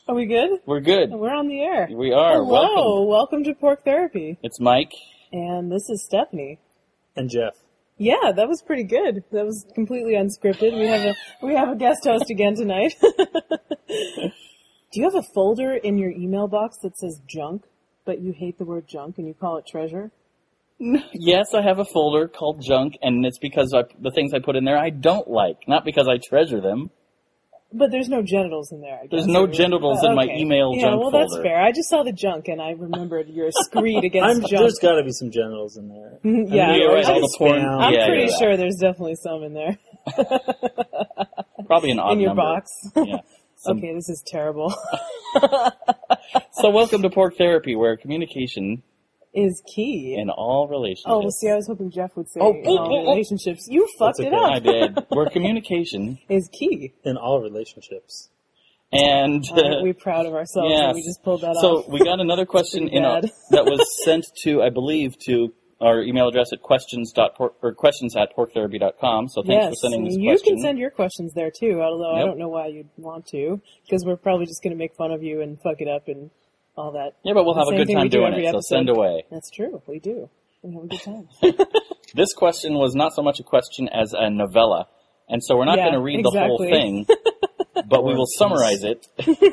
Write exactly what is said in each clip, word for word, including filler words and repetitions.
Are we good? We're good. We're on the air. We are. Hello. Welcome. Welcome to Pork Therapy. It's Mike. And this is Stephanie. And Jeff. Yeah, that was pretty good. That was completely unscripted. We have a we have a guest host again tonight. Do you have a folder in your email box that says junk, but you hate the word junk and you call it treasure? Yes, I have a folder called junk, and it's because I, the things I put in there I don't like, not because I treasure them. But there's no genitals in there, I guess. There's no genitals oh, in my okay. email yeah, junk well, folder. that's fair. I just saw the junk, and I remembered your screed against I'm, junk. There's got to be some genitals in there. yeah, I mean, right, all the porn. spam. I'm yeah, pretty yeah. sure there's definitely some in there. Probably an odd in your number. box. Yeah. Some- Okay, this is terrible. So welcome to Pork Therapy, where communication Is key. in all relationships. Oh, well, see, I was hoping Jeff would say Oh, in oh, all oh, oh. relationships. You fucked That's it okay. up. I did. Where communication Is key. In all relationships. and Aren't we proud of ourselves yeah. that we just pulled that So off? we got another question Pretty in a, bad. that was sent to, I believe, to our email address at questions dot pork, or questions at porktherapy dot com. So thanks Yes, for sending this you question. can send your questions there too, although I Yep. don't know why you'd want to, because we're probably just going to make fun of you and fuck it up and all that. Yeah, but we'll The have a same good thing time we do doing every it, so episode. send away. That's true, we do. We have a good time. This question was not so much a question as a novella, and so we're not Yeah, going to read the whole exactly. thing, but we Or will a piece. summarize it.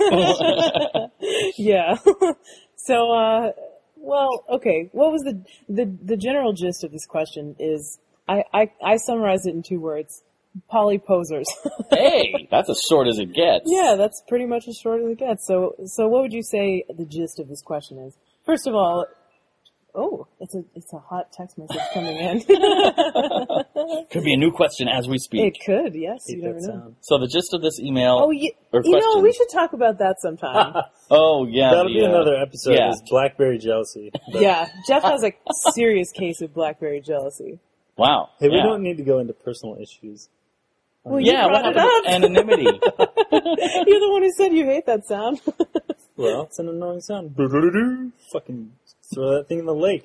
Yeah. So, uh, well, okay. What was the, the, the general gist of this question is, I, I, I summarized it in two words. Polyposers. Hey, that's as short as it gets. Yeah, that's pretty much as short as it gets. So, so what would you say the gist of this question is? First of all, oh, it's a, it's a hot text message coming in. Could be a new question as we speak. It could, yes, Hate you never that know. sound. So the gist of this email, Oh, you, or you know, question. we should talk about that sometime. oh yeah, That'll the, be uh, another episode. yeah. Is Blackberry jealousy. But, Yeah, Jeff has a serious case of BlackBerry jealousy. Wow. Hey, we yeah. don't need to go into personal issues. Well, you Yeah, what brought it happened to up. anonymity? You're the one who said you hate that sound. Well, it's an annoying sound. Fucking throw that thing in the lake.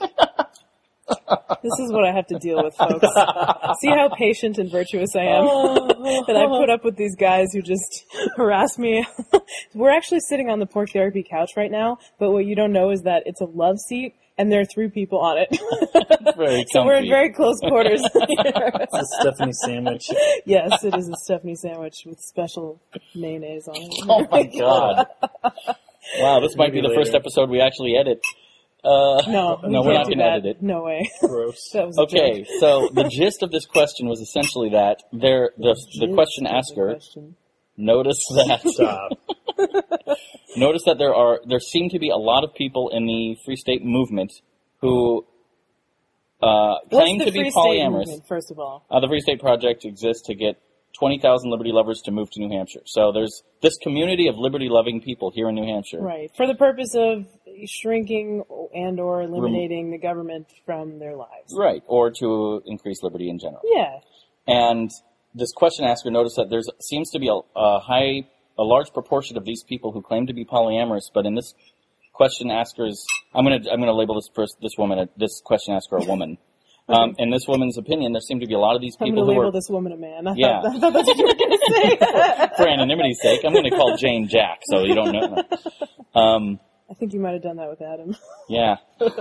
This is what I have to deal with, folks. See how patient and virtuous I am? That I put up with these guys who just harass me. We're actually sitting on the Pork Therapy couch right now, but what you don't know is that it's a love seat, and there are three people on it. Very So we're in comfy. very close quarters here. It's a Stephanie sandwich. Yes, it is a Stephanie sandwich with special mayonnaise on it. Oh my god. Wow, this might be Maybe the first later. episode we actually edit. Uh, No, we no, we're can't not do going to that. edit it. No way. Gross. That was a Okay, joke. so the gist of this question was essentially that there, the, the Gist question of the asker question. noticed that Stop. noticed that there are there seem to be a lot of people in the Free State movement who uh, claim What's the to be Free State polyamorous. movement, first of all? Uh, the Free State Project exists to get twenty thousand liberty lovers to move to New Hampshire. So there's this community of liberty-loving people here in New Hampshire. Right. For the purpose of shrinking and or eliminating the government from their lives. Right, or to increase liberty in general. Yeah. And this question asker noticed that there seems to be a, a high, a large proportion of these people who claim to be polyamorous, but in this question asker's, I'm gonna, I'm gonna label this person, this woman, a, this question asker a woman. Um, in this woman's opinion, there seem to be a lot of these I'm people going to who label are, this woman a man. I Yeah. thought, I thought that's what you were going to say. for anonymity's sake, I'm gonna call Jane Jack, so you don't know. Um, I think you might have done that with Adam. yeah.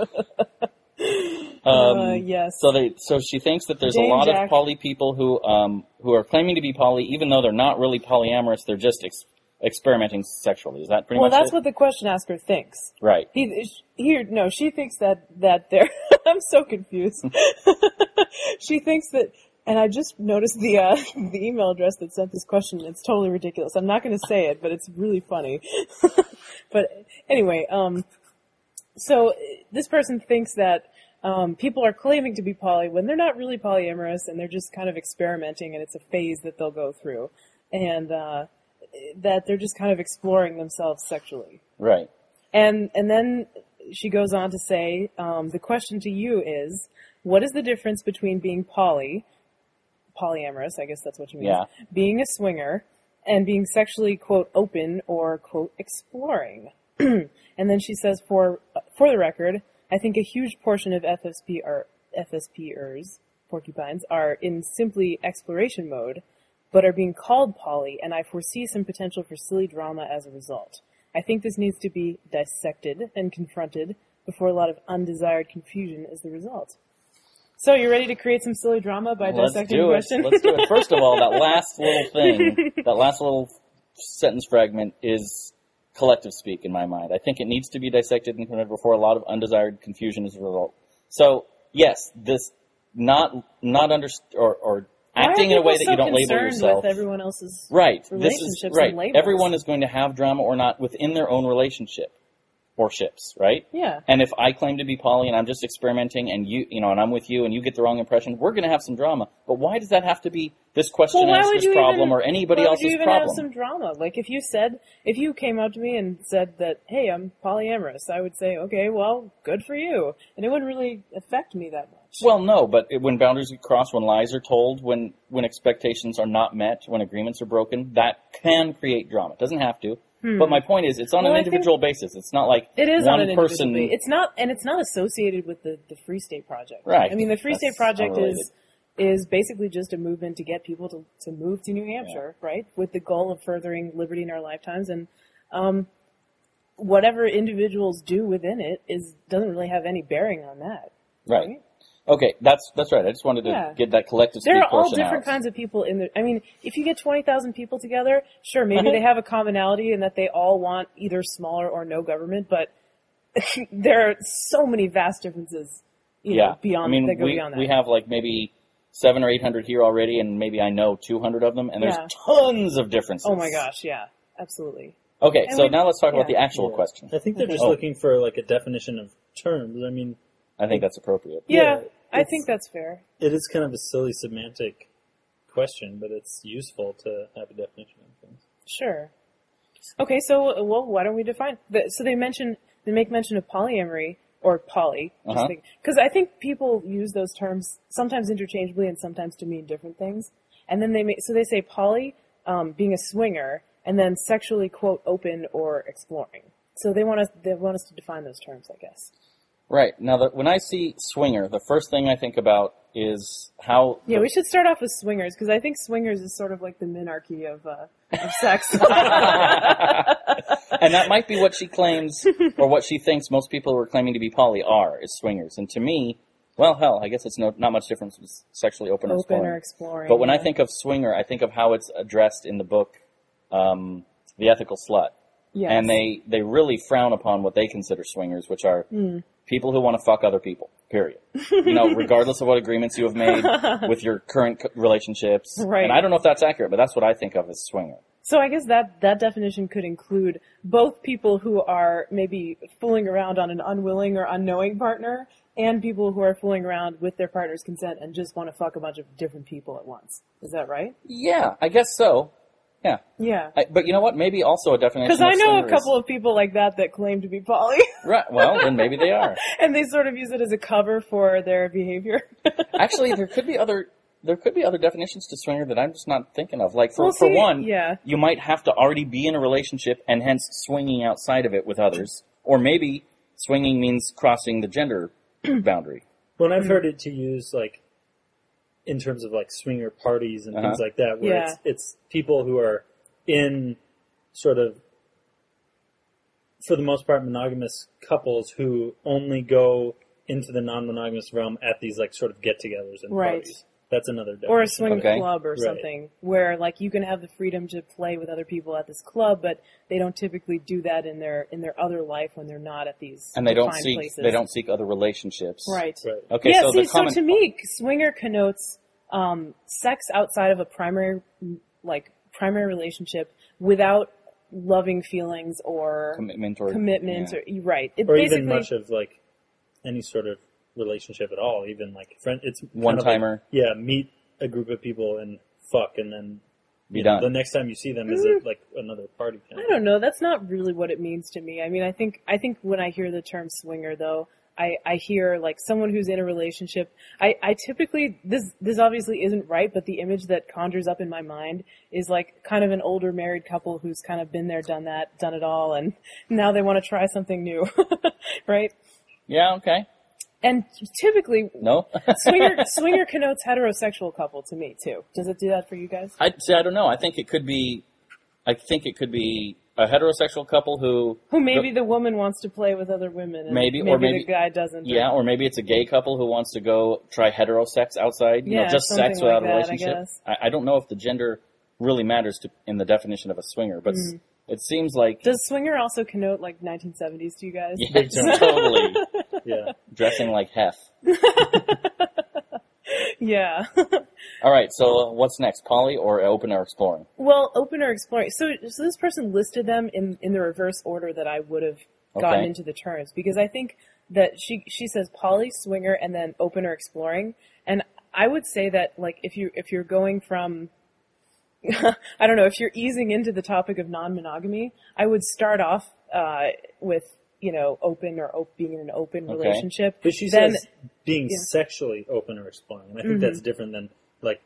Um, uh, yes. So they, so she thinks that there's Jane a lot Jack. of poly people who, um, who are claiming to be poly, even though they're not really polyamorous. They're just ex- experimenting sexually. Is that pretty Well, much that's it? what the question asker thinks. Right. He, here, no, she thinks that, that they're, I'm so confused. She thinks that, and I just noticed the, uh, the email address that sent this question. It's totally ridiculous. I'm not going to say it, but it's really funny. But anyway, um, so this person thinks that, um, people are claiming to be poly when they're not really polyamorous and they're just kind of experimenting and it's a phase that they'll go through. And, uh, that they're just kind of exploring themselves sexually. Right. And and then she goes on to say, um, the question to you is, what is the difference between being poly, polyamorous, I guess that's what you mean, Yeah. being a swinger, and being sexually, quote, open or, quote, exploring? And then she says, for for the record, I think a huge portion of F S P are F S P-ers, porcupines, are in simply exploration mode, but are being called poly, and I foresee some potential for silly drama as a result. I think this needs to be dissected and confronted before a lot of undesired confusion is the result. So, you ready to create some silly drama by Let's dissecting do the it. question? Let's do it. First of all, that last little thing, that last little sentence fragment is collective speak in my mind. I think it needs to be dissected and confronted before a lot of undesired confusion is a result. So, yes, this not not under or, or acting in a way that so you don't label concerned yourself. with everyone else's Right. This is relationships right. and labels? Everyone is going to have drama or not within their own relationship or ships, right? Yeah. And if I claim to be poly and I'm just experimenting and you, you know, and I'm with you and you get the wrong impression, we're going to have some drama. But why does that have to be this question Well, why would asker's you problem even, or anybody why else's would you even problem? have some drama? Like, if you said, if you came up to me and said that, hey, I'm polyamorous, I would say, okay, well, good for you. And it wouldn't really affect me that much. Well, no, but it, when boundaries get crossed, when lies are told, when, when expectations are not met, when agreements are broken, that can create drama. It doesn't have to. Hmm. But my point is, it's on well, an I individual basis. It's not like it is one on an person. Individual basis. It's not, and it's not associated with the, the Free State Project. Right. I mean, the Free That's State Project unrelated. is is basically just a movement to get people to, to move to New Hampshire, yeah. right? With the goal of furthering liberty in our lifetimes. And um, whatever individuals do within it is doesn't really have any bearing on that. Right. right? Okay, that's that's right. I just wanted to yeah. get that collective speak There are all portion different out. kinds of people in the... I mean, if you get twenty thousand people together, sure, maybe they have a commonality in that they all want either smaller or no government, but there are so many vast differences you yeah. know, beyond, I mean, that go we, beyond that. we have like maybe seven or eight hundred here already, and maybe I know two hundred of them, and there's Yeah. tons of differences. Oh my gosh, yeah, absolutely. Okay, And so we- now let's talk about yeah. the actual Yeah. question. I think they're Okay. just Oh. looking for like a definition of terms. I mean, I think that's appropriate. Yeah, Yeah, I it's- think that's fair. it is kind of a silly semantic question, but it's useful to have a definition of things. Sure. Okay, so, well, why don't we define... The, so they mention, they make mention of polyamory, or poly, Uh-huh. because I think people use those terms sometimes interchangeably and sometimes to mean different things. And then they make, so they say poly, um, being a swinger, and then sexually, quote, open or exploring. So they want us, they want us to define those terms, I guess. Right. Now, the, when I see swinger, the first thing I think about is how... Yeah, the, we should start off with swingers, because I think swingers is sort of like the minarchy of, uh, of sex. And that might be what she claims, or what she thinks most people who are claiming to be poly are, is swingers. And to me, well, hell, I guess it's no, not much difference with sexually open, or Open exploring. or exploring. But when I yeah. think of swinger, I think of how it's addressed in the book, um, The Ethical Slut. Yes. And they, they really frown upon what they consider swingers, which are Mm. people who want to fuck other people, period. You know, regardless of what agreements you have made with your current co- relationships. Right. And I don't know if that's accurate, but that's what I think of as swinger. So I guess that, that definition could include both people who are maybe fooling around on an unwilling or unknowing partner, and people who are fooling around with their partner's consent and just want to fuck a bunch of different people at once. Is that right? Yeah, I guess so. Yeah. Yeah. I, but you know what? Maybe also a definition Because of I know swinger a couple of people like that that claim to be poly. is, right, well, then maybe they are. And they sort of use it as a cover for their behavior. Actually, there could be other there could be other definitions to swinger that I'm just not thinking of. Like, for, Well, for see, one, yeah. you might have to already be in a relationship and hence swinging outside of it with others. Or maybe swinging means crossing the gender boundary. When I've heard it to use like in terms of like swinger parties and Uh-huh. things like that, where Yeah. it's it's people who are in sort of, for the most part, monogamous couples who only go into the non-monogamous realm at these like sort of get-togethers and Right. parties. That's another definition. Or a swing Okay. club or Right. something, where like you can have the freedom to play with other people at this club, but they don't typically do that in their in their other life when they're not at these And they don't defined seek places. they don't seek other relationships. Right. Right. Okay, yeah, so see, the common so to me, swinger connotes um, sex outside of a primary, like primary relationship without loving feelings or commitment or commitment, yeah. or you're right. It Or basically, even much of like any sort of relationship at all. Even like friend, it's kind of One-timer. like, yeah, meet a group of people and fuck, and then Be you know, done. the next time you see them, is it like another party? Kind I of don't know. That's not really what it means to me. I mean, I think I think when I hear the term swinger, though, I, I hear like someone who's in a relationship. I, I typically this this obviously isn't right, but the image that conjures up in my mind is like kind of an older married couple who's kind of been there, done that, done it all, and now they want to try something new, right? Yeah, okay. And typically, No? swinger swinger connotes heterosexual couple to me too. Does it do that for you guys? I see. I don't know. I think it could be. I think it could be a heterosexual couple who Who maybe the woman wants to play with other women, and Maybe, maybe, or maybe- the guy doesn't. yeah, or maybe it's a gay couple who wants to go try heterosex outside, you know, Yeah, just sex something without like a that, I relationship. guess. I, I don't know if the gender really matters to, in the definition of a swinger, but s it seems like Does swinger also connote like nineteen seventies to you guys? yes, totally Yeah. dressing like Hef. Yeah. All right, so what's next, poly or open or exploring? Well, open or exploring. So, so this person listed them in, in the reverse order that I would have gotten Okay. into the terms, because I think that she she says poly, swinger, and then open or exploring. And I would say that like if you if you're going from I don't know, if you're easing into the topic of non-monogamy, I would start off uh, with you know open or op- being in an open Okay. relationship. But she Then- says being yeah. sexually open or exploring. And I think Mhm. that's different than, like,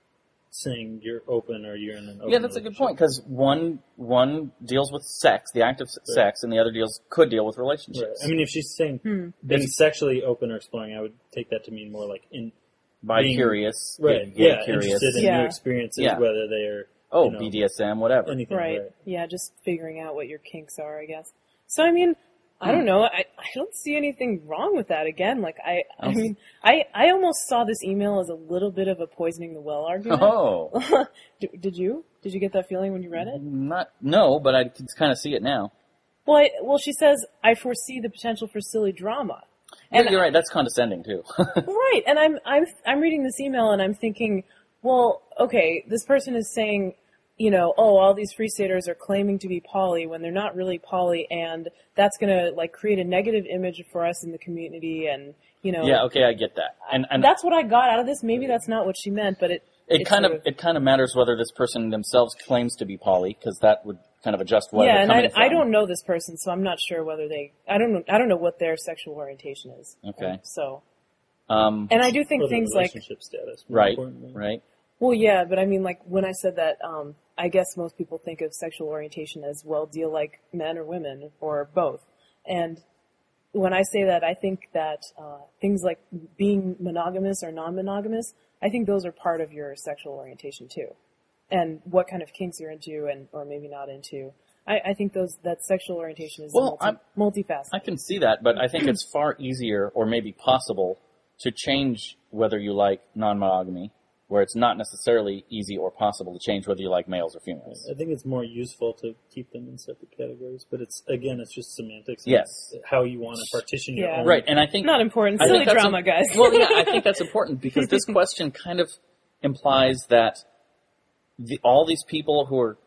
saying you're open or you're in an open Yeah, that's a good relationship. point, because one one deals with sex, the act of s Right. sex, and the other deals could deal with Right. relationships. I mean, if she's saying Hmm. being sexually open or exploring, I would take that to mean more like in Bi-curious, right, gay, yeah, curious. interested in Yeah. new experiences, Yeah. whether they are Oh, you know, B D S M, whatever. anything. Right. Right. Yeah, just figuring out what your kinks are, I guess. So I mean, I don't know. I, I don't see anything wrong with that. Again, like I, I Okay. mean, I, I almost saw this email as a little bit of a poisoning the well argument. Oh, did, did you? Did you get that feeling when you read it? not no, but I can kind of see it now. Well, I, well, she says I foresee the potential for silly drama. And And you're right. That's condescending too. Right, and I'm I'm I'm reading this email and I'm thinking, well, okay, this person is saying, you know, oh, all these free staters are claiming to be poly when they're not really poly, and that's gonna like create a negative image for us in the community, and you know, yeah. Okay, I get that. And and that's what I got out of this. Maybe that's not what she meant, but it it it's kind of, sort it kind of matters whether this person themselves claims to be poly, because that would kind of adjust where yeah, they're and coming I, from. I don't know this person, so I'm not sure whether they I don't know I don't know what their sexual orientation is. Okay. So, Um, and I do think Or the things like relationship status, more right, importantly. right. Well, yeah, but I mean, like, when I said that, um, I guess most people think of sexual orientation as, well, do you like men or women, or both? And when I say that, I think that uh, things like being monogamous or non-monogamous, I think those are part of your sexual orientation, too. And what kind of kinks you're into, and or maybe not into. I, I think those that sexual orientation is Well, I'm- multi, multifaceted. I can see that, but I think it's far easier, or maybe possible, to change whether you like non-monogamy, where it's not necessarily easy or possible to change whether you like males or females. I think it's more useful to keep them in separate categories, but it's again, it's just semantics. and Yes. how you want to partition your Yeah. own. Right, and I think Not important. I Silly think that's drama, im- guys. Well, yeah, I think that's important because this question kind of implies that the, all these people who are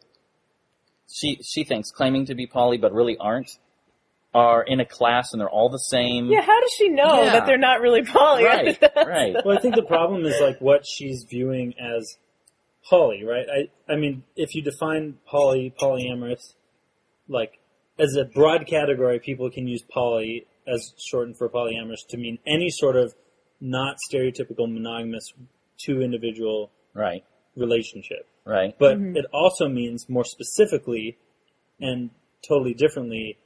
she she thinks claiming to be poly but really aren't are in a class and they're all the same. Yeah, how does she know Yeah. that they're not really poly? Right, right. Well, I think the problem is like what she's viewing as poly, right? I, I mean, if you define poly, polyamorous, like as a broad category, people can use poly as shortened for polyamorous to mean any sort of not stereotypical monogamous two individual Right, relationship. right. But Mhm. it also means more specifically and totally differently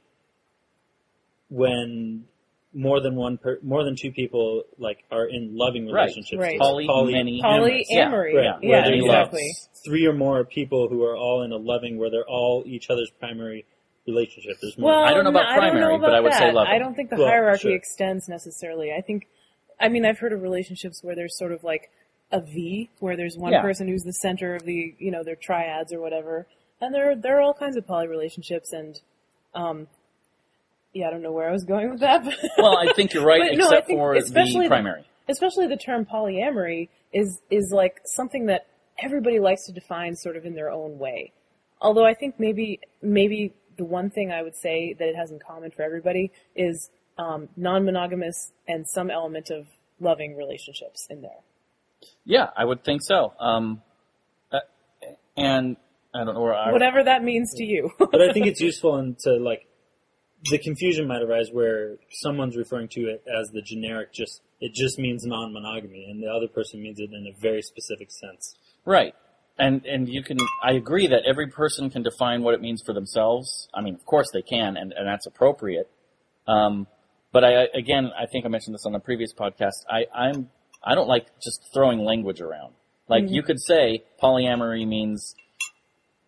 when more than one per, more than two people like are in loving Right. relationships. Right. It's Poly, poly- many, Polyamory. Yeah, Right. Right. Yeah, Where they exactly. love three or more people who are all in a loving where they're all each other's primary relationship. There's more. Well, I don't know about no, I don't primary, know but about I would say that. loving. I don't think the Well, hierarchy sure. extends necessarily. I think, I mean, I've heard of relationships where there's sort of like a V, where there's one Yeah. person who's the center of the, you know, their triads or whatever, and there there are all kinds of poly relationships, and um, yeah, I don't know where I was going with that. But Well, I think you're right, But no, I except think for especially the primary. especially the term polyamory is is like something that everybody likes to define sort of in their own way. Although I think maybe maybe the one thing I would say that it has in common for everybody is um, non-monogamous and some element of loving relationships in there. Yeah, I would think so. Um, uh, and I don't know where I. Whatever that means to you. But I think it's useful and to like the confusion might arise where someone's referring to it as the generic just it just means non-monogamy and the other person means it in a very specific sense. Right. And and you can, I agree that every person can define what it means for themselves. I mean, of course they can, and, and that's appropriate. Um, but I, again, I think I mentioned this on the previous podcast. I, I'm, I don't like just throwing language around. Like, Mhm. you could say polyamory means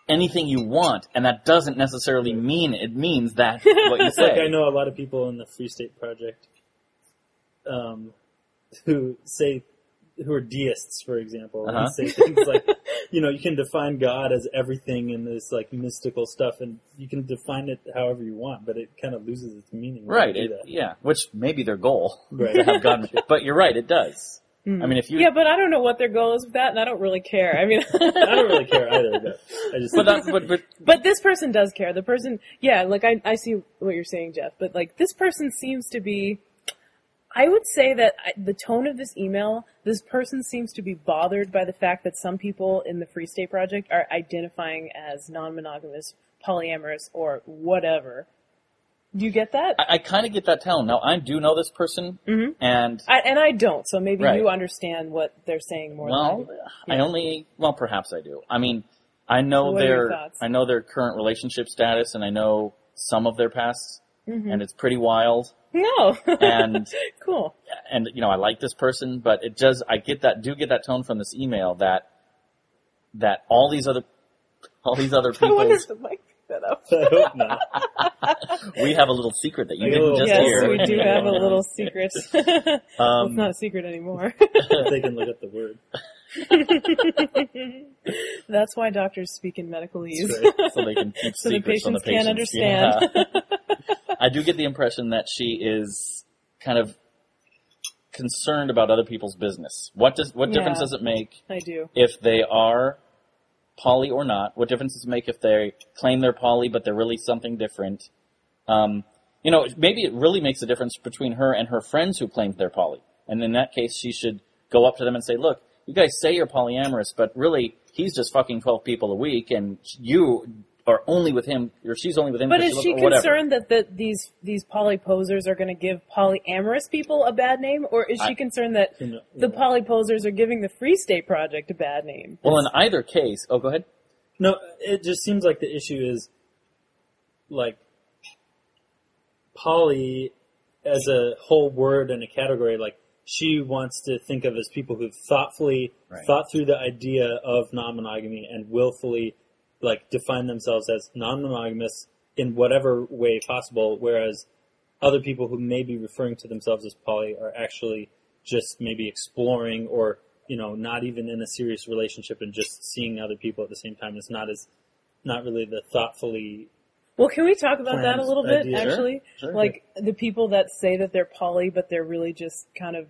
anything you want, and that doesn't necessarily mean it means that what you say. Like I know a lot of people in the Free State Project um, who say, who are deists, for example, Uh-huh. and say things like, you know, you can define God as everything in this like mystical stuff, and you can define it however you want, but it kind of loses its meaning. when Right, you do it, that. yeah, which may be their goal, Right. to have God, but you're right, it does. Hmm. I mean, if you, Yeah, but I don't know what their goal is with that, and I don't really care. I mean, I don't really care either, but I just. but, that, but, but But this person does care. The person, yeah, like I, I see what you're saying, Jeff. But like this person seems to be, I would say that I, the tone of this email, this person seems to be bothered by the fact that some people in the Free State Project are identifying as non-monogamous, polyamorous, or whatever. Do you get that? I, I kind of get that tone. Now, I do know this person, Mhm. and I, and I don't, so maybe Right. you understand what they're saying more well, than I do. I Yeah. only, well, perhaps I do. I mean, I know What are your their, thoughts? I know their current relationship status, and I know some of their past, Mhm. and it's pretty wild. No. And cool. and you know, I like this person, but it does. I get that, do get that tone from this email that that all these other, all these other I wonder people, if the mic picked that up. I hope not. we have a little secret that you Like a didn't little- just Yes, hear. we do have a little secret. well, Um, it's not a secret anymore. If they can look at the word. That's why doctors speak in medicalese. That's right. so they can keep So the secrets from the patients patients. can't understand. Yeah. I do get the impression that she is kind of concerned about other people's business. What does what difference Yeah. does it make I do. if they are poly or not? What difference does it make if they claim they're poly but they're really something different? Um, you know, maybe it really makes a difference between her and her friends who claim they're poly. And in that case, she should go up to them and say, look, you guys say you're polyamorous, but really, he's just fucking twelve people a week, and you are only with him, or she's only with him But because is she she looks- or whatever. concerned that the, these these poly posers are going to give polyamorous people a bad name, or is she I- concerned that You know, the poly posers are giving the Free State Project a bad name? Well, in either case, oh, go ahead. No, it just seems like the issue is like poly as a whole word and a category. Like she wants to think of as people who've thoughtfully Right. thought through the idea of non-monogamy and willfully like define themselves as non-monogamous in whatever way possible. Whereas other people who may be referring to themselves as poly are actually just maybe exploring or, you know, not even in a serious relationship and just seeing other people at the same time. It's not as, not really the thoughtfully, Well, can we talk about that a Plans, little bit, ideas. actually? Sure, sure. Like, the people that say that they're poly, but they're really just kind of,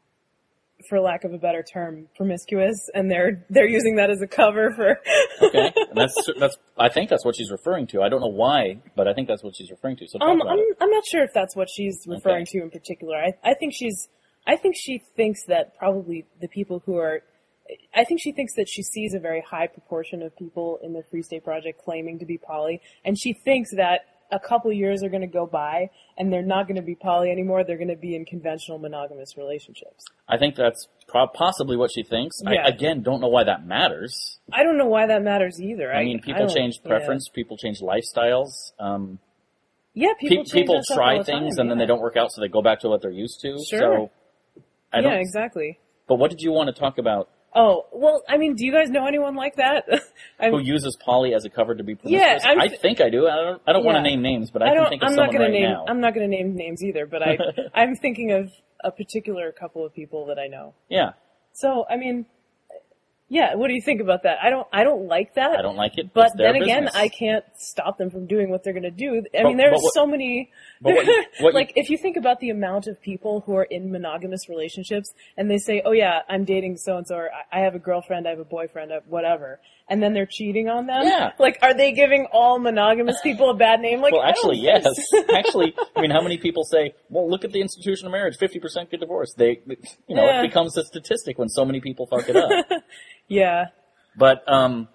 for lack of a better term, promiscuous, and they're they're using that as a cover for... Okay, and that's that's. I think that's what she's referring to. I don't know why, but I think that's what she's referring to. So talk Um, about I'm, it. I'm not sure if that's what she's referring Okay. to in particular. I, I think she's, I think she thinks that probably the people who are, I think she thinks that she sees a very high proportion of people in the Free State Project claiming to be poly, and she thinks that a couple years are going to go by and they're not going to be poly anymore. They're going to be in conventional monogamous relationships. I think that's pro- possibly what she thinks. Yeah. I, again, don't know why that matters. I don't know why that matters either. I mean, I people don't- change yeah. preference. People change lifestyles. Um, Yeah, pe- people people, change that stuff try all the things time, and then yeah. they don't work out, so they go back to what they're used to. Sure. So, I Yeah, don't. exactly. But what did you want to talk about? Oh, well, I mean, do you guys know anyone like that? I'm, Who uses poly as a cover to be promiscuous? Yeah, I'm I th- think I do. I don't. I don't want Yeah. to name names, but I, I can don't. think of I'm not someone gonna right name. now. I'm not going to name names either, but I. I'm thinking of a particular couple of people that I know. Yeah, So I mean, yeah. What do you think about that? I don't. I don't like that. I don't like it. But It's their then again, business. I can't stop them from doing what they're going to do. I But- mean, there's but what- so many. but what you- what you- like, if you think about the amount of people who are in monogamous relationships, and they say, "Oh yeah, I'm dating so and so," or "I have a girlfriend, I have a boyfriend, I have whatever," and then they're cheating on them. Yeah. Like, are they giving all monogamous people a bad name? Like, Well, I don't actually, think yes. so. Actually, I mean, how many people say, "Well, look at the institution of marriage. Fifty percent get divorced." They, you know, Yeah. it becomes a statistic when so many people fuck it up. Yeah. But um,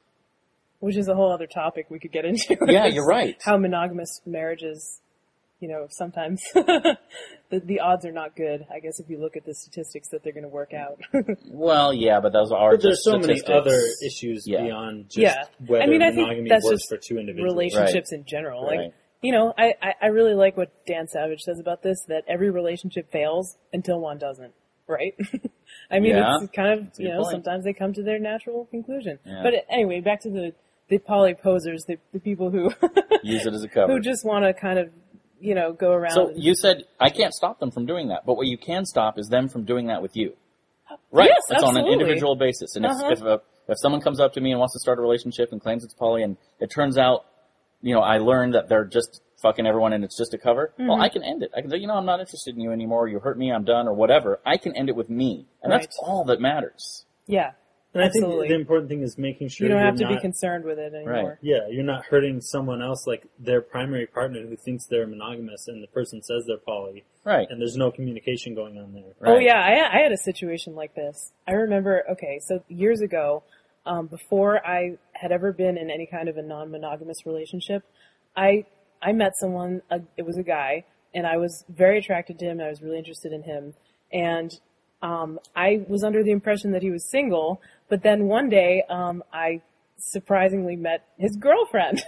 Which is a whole other topic we could get into. Yeah, you're right. How monogamous marriages, you know, sometimes the, the odds are not good. I guess if you look at the statistics that they're going to work out. well, yeah, but those are but there's just so many statistics. other issues Yeah. beyond just Yeah. whether I mean, I think monogamy that's works just for two individuals. Relationships in general. Like, Right. you know, I, I, I really like what Dan Savage says about this, that every relationship fails until one doesn't. Right? I mean, Yeah. it's kind of, a you good know, point. sometimes they come to their natural conclusion. Yeah. But anyway, back to the, the poly posers, the, the people who Use it as a cover. who just want to kind of, you know, go around. So and, you said, I can't stop them from doing that, but what you can stop is them from doing that with you. Right. Yes, it's on an absolutely. individual basis. And Uh-huh. if, if, a, if someone comes up to me and wants to start a relationship and claims it's poly, and it turns out, you know, I learned that they're just fucking everyone and it's just a cover, Mm-hmm. well, I can end it. I can say, you know, I'm not interested in you anymore, you hurt me, I'm done, or whatever. I can end it with me. And Right. that's all that matters. yeah, And I absolutely. think the important thing is making sure you don't you're have to not, be concerned with it anymore. Right. yeah, you're not hurting someone else, like their primary partner who thinks they're monogamous and the person says they're poly, Right. and there's no communication going on there. Right. Oh yeah, I, I had a situation like this. I remember, okay, so years ago, um, before I had ever been in any kind of a non-monogamous relationship, I I met someone, uh, it was a guy, and I was very attracted to him, I was really interested in him, and um, I was under the impression that he was single, but then one day um, I surprisingly met his girlfriend,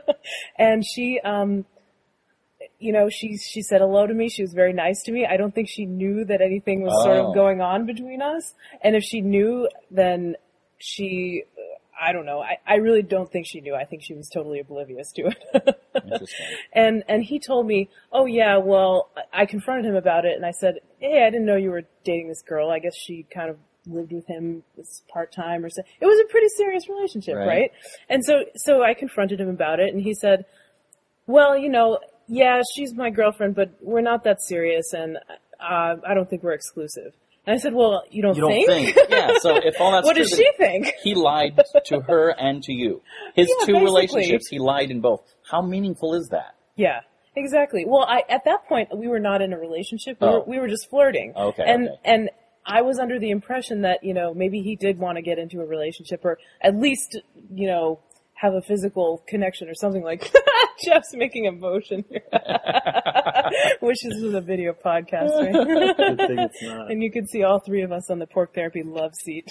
and she... Um, you know, she she said hello to me. She was very nice to me. I don't think she knew that anything was sort Oh. of going on between us. And if she knew, then she, I don't know. I, I really don't think she knew. I think she was totally oblivious to it. Interesting. and and he told me, oh yeah, well, I confronted him about it, and I said, hey, I didn't know you were dating this girl. I guess she kind of lived with him part time or something. It was a pretty serious relationship, Right. right? And so so I confronted him about it, and he said, well, you know, yeah, she's my girlfriend, but we're not that serious, and uh, I don't think we're exclusive. And I said, well, you don't You don't think? think. Yeah, so if all that's What true, does then she think? he lied to her and to you. His Yeah, two basically. relationships, he lied in both. How meaningful is that? Yeah, exactly. Well, I at that point we were not in a relationship. We Oh. were we were just flirting. Okay, And okay. and I was under the impression that, you know, maybe he did want to get into a relationship, or at least, you know, have a physical connection or something like that. Jeff's making a motion here. Wish this was a video podcast, right? Good thing it's not. And you could see all three of us on the Pork Therapy love seat.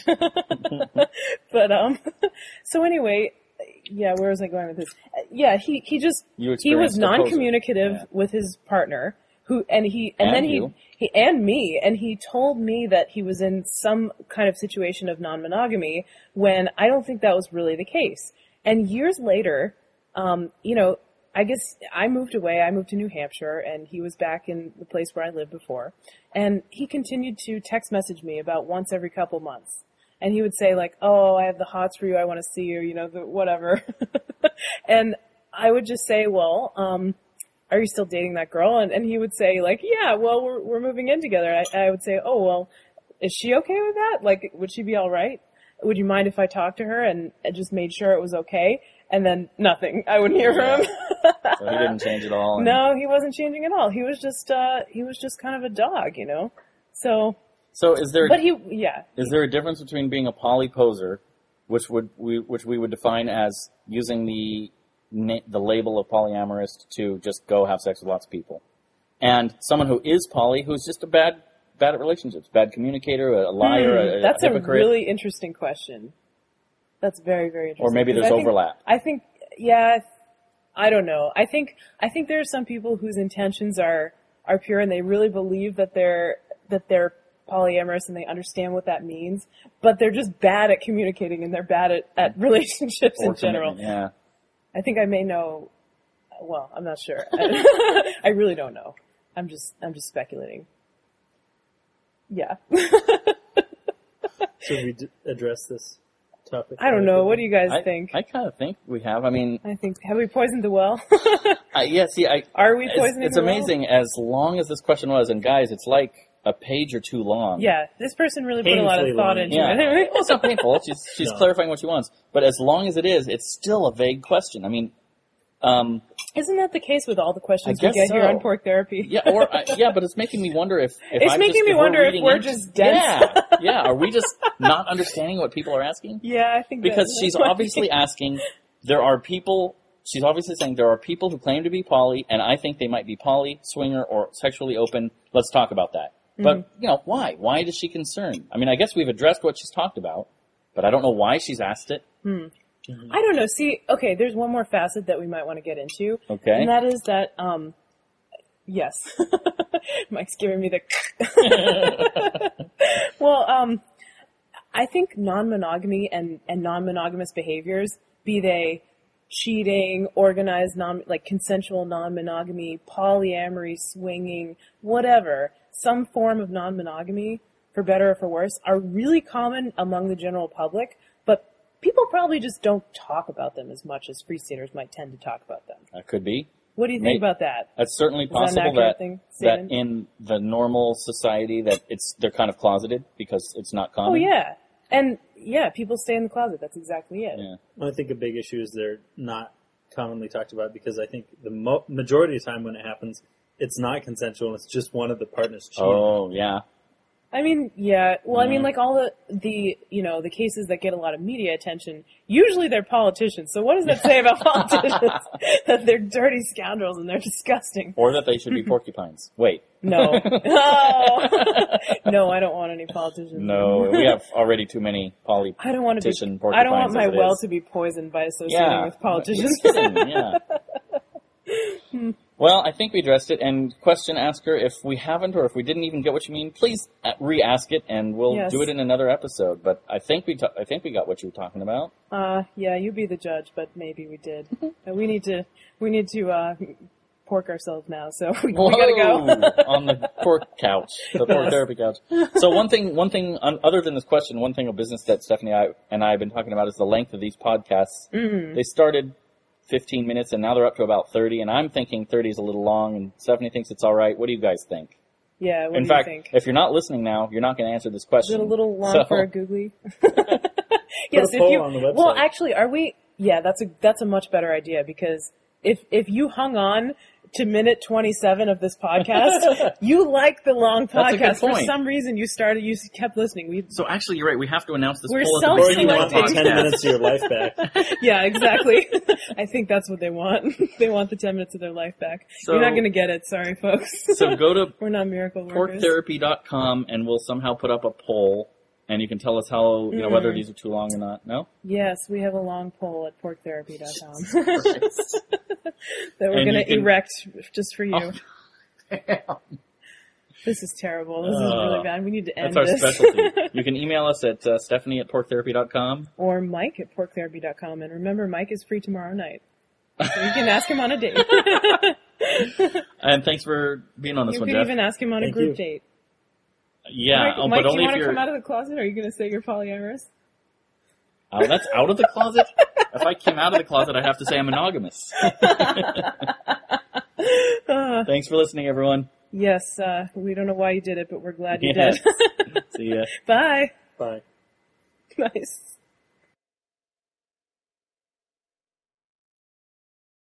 But, um, so anyway, yeah, where was I going with this? Uh, Yeah, he, he just, You he was experienced a poser. non-communicative Yeah. with his partner, who, and he, and, And then you. he, he, and me, and he told me that he was in some kind of situation of non-monogamy when I don't think that was really the case. And years later, um, you know, I guess I moved away. I moved to New Hampshire, and he was back in the place where I lived before. And he continued to text message me about once every couple months. And he would say like, oh, I have the hots for you. I want to see you, you know, the, whatever. And I would just say, well, um, are you still dating that girl? And, and he would say like, yeah, well, we're, we're moving in together. I, I would say, oh, well, is she okay with that? Like, would she be all right? Would you mind if I talked to her and, and just made sure it was okay? And then nothing. I wouldn't hear from him. So he didn't change at all. and- No, he wasn't changing at all. He was just, uh, he was just kind of a dog, you know? So, So is there but he, yeah. is there a difference between being a poly poser, which would we which we would define as using the na- the label of polyamorous to just go have sex with lots of people, and someone who is poly who's just a bad bad at relationships, bad communicator, a liar, a, a That's a hypocrite, really interesting question. That's very, very interesting. or maybe Because there's I think- overlap. I think, yeah, I don't know. I think, I think there are some people whose intentions are, are pure and they really believe that they're, that they're polyamorous and they understand what that means, but they're just bad at communicating and they're bad at, at relationships Or in general. commitment, yeah. I think I may know, well, I'm not sure. I really don't know. I'm just, I'm just speculating. Yeah. Should we d- address this topic? I don't know. What do you guys I, think? I kind of think we have. I mean, I think, have we poisoned the well? I, yeah. See, I Are we it's, poisoning it's the well? amazing as long as this question was, and guys, it's like a page or two long. Yeah, this person really put a lot of Painfully thought long. into Yeah. it. Well, it's not painful. She's she's No. clarifying what she wants. But as long as it is, it's still a vague question. I mean, um, Isn't that the case with all the questions I we guess get here so. on Pork Therapy? yeah, or uh, yeah, but it's making me wonder if, if It's I'm making just, me if wonder if reading we're into- just dense. Yeah, yeah. Are we just not understanding what people are asking? Yeah, I think that- Because that's she's what- obviously asking. There are people. She's obviously saying there are people who claim to be poly, and I think they might be poly, swinger, or sexually open. Let's talk about that. But Mm-hmm. you know, why? Why is she concerned? I mean, I guess we've addressed what she's talked about, but I don't know why she's asked it. I don't know. See, okay, there's one more facet that we might want to get into. Okay. And that is that, um, yes. Mike's giving me the well, um, I think non-monogamy and, and non-monogamous behaviors be they cheating, organized non, like consensual non-monogamy, polyamory, swinging, whatever, some form of non-monogamy, for better or for worse, are really common among the general public, but people probably just don't talk about them as much as free staters might tend to talk about them. That could be. What do you think May- about that? That's certainly Is that an possible accurate that, thing, that statement? in the normal society that it's they're kind of closeted because it's not common. Oh yeah. And yeah, people stay in the closet. That's exactly it. Yeah. I think a big issue is they're not commonly talked about because I think the mo- majority of the time when it happens, it's not consensual. It's just one of the partners cheating. Oh, yeah. I mean, yeah. Well, I mean, Mhm. like all the, the, you know, the cases that get a lot of media attention, usually they're politicians. So what does that say about politicians? That they're dirty scoundrels and they're disgusting. Or that they should be porcupines. Wait. No. No. No, I don't want any politicians. No, we have already too many politician I don't want to be, porcupines. I don't want my as it well is. to be poisoned by associating Yeah. with politicians. yeah. Well, I think we addressed it. And question asker, if we haven't or if we didn't even get what you mean, please uh, re-ask it, and we'll Yes. do it in another episode. But I think we ta- I think we got what you were talking about. Uh, yeah, you be the judge, but maybe we did. Uh, we need to, we need to, uh, pork ourselves now, so we, we gotta go. On the pork couch, the pork therapy couch. So one thing, one thing, um, other than this question, one thing of business that Stephanie I, and I have been talking about is the length of these podcasts. Mm. They started fifteen minutes, and now they're up to about thirty, and I'm thinking thirty is a little long, and Stephanie thinks it's all right. What do you guys think? Yeah, what In do fact, you think? if you're not listening now, you're not going to answer this Is question. it a little long So- for a googly? Yes, a if poll you, on the website. well, actually, are we, yeah, that's a, that's a much better idea, because if, if you hung on to minute twenty-seven of this podcast, you like the long That's a good podcast. For point. some reason, you started, you kept listening. We, So actually, you're right. We have to announce this We're poll at the Or you beginning of want the the ten podcast. minutes of your life back. yeah, exactly. I think that's what they want. They want the ten minutes of their life back. So- You're not going to get it. Sorry, folks. So go to We're not miracle workers. pork therapy dot com, and we'll somehow put up a poll, and you can tell us how, you know, whether Mm. these are too long or not. No? Yes, we have a long poll at pork therapy dot com that we're And going you to can- erect just for you. Oh. This is terrible. This is Uh, really bad. We need to end That's our this. specialty. You can email us at uh, Stephanie at pork therapy dot com. Or Mike at pork therapy dot com. And remember, Mike is free tomorrow night. So you can ask him on a date. And thanks for being on this You one, can Jeff. even ask him on a Thank group you. date. Yeah, Mike, oh, Mike, but you only want if to you're... come out of the closet? Or are you going to say you're polyamorous? Oh, that's out of the closet? If I came out of the closet, I'd have to say I'm monogamous. Uh, Thanks for listening, everyone. yes, uh, we don't know why you did it, but we're glad you Yeah. did. See ya. Bye. Bye. Nice.